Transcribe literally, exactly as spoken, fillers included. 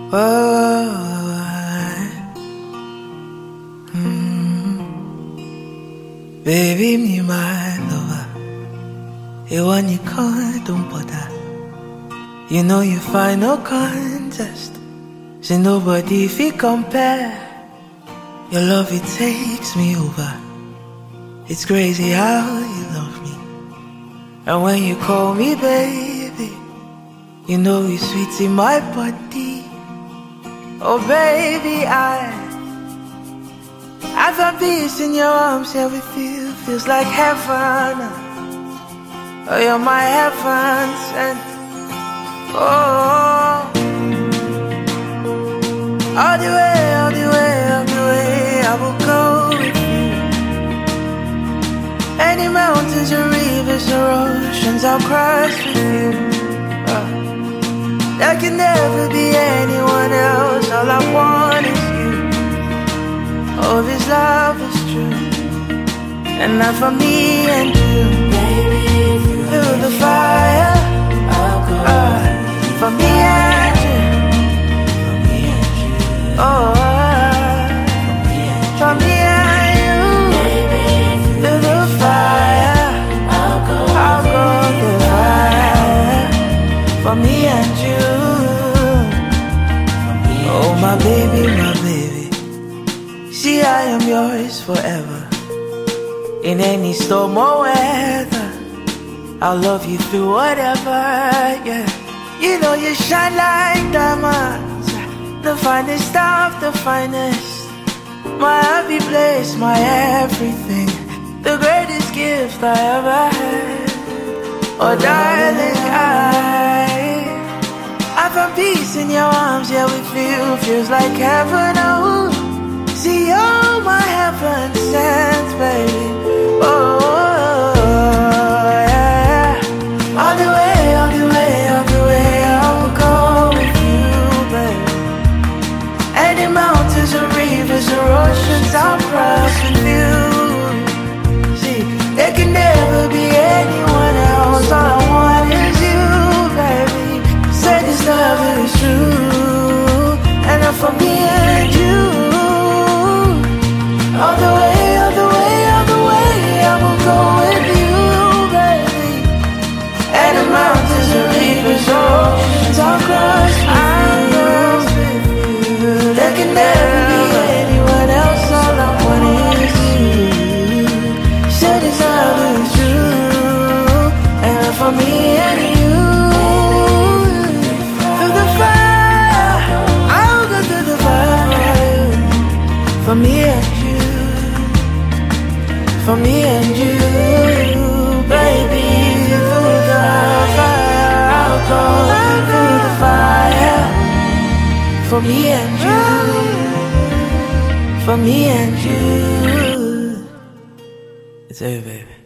mm. Baby, me my lover, you want you can't don't bother. You know you find no contest, say nobody fi compare. Your love, it takes me over. It's crazy how you love me. And when you call me baby, you know it's sweet in my body. Oh baby, I I found peace in your arms, yeah, with you feels like heaven. Oh, you're my heaven sent. Oh, all the way, all the way, all the way, I will go with you. Any mountains or rivers or oceans, I'll cross with you. uh, There can never be anyone else, all I want is you. Oh, this love is true, and not for me and you. Baby, through the fire, I'll go uh, for me and you. For me and you. Oh, uh, for me and you. Baby, through the fire, I'll go, I'll go through the fire. For me and you. Oh, my baby, my baby. See, I am yours forever. In any storm or weather, I'll love you through whatever, yeah. You know you shine like diamonds, the finest of the finest. My happy place, my everything, the greatest gift I ever had. Oh darling, I I found peace in your arms, yeah, with you feels like heaven, oh. See, you're my heaven sent, baby. Oh, yeah. All the way, all the way, all the way, I will go with you, baby. Any mountains or rivers or oceans, I'll cross with you. See, there can never be anyone else, all I want is you, baby. Say this love is true, and not for me and you. All the way, all the way, all the way, I will go with you, baby. And the mountains and rivers, oceans, I'll cross with you. There can never be anyone else, all I want is you. Say this love is true, and for me and you. Through the fire, I'll go through the fire. For me and you. For me and you, baby, through the fire, I'll go through the fire. For me and you, for me and you. It's over, baby.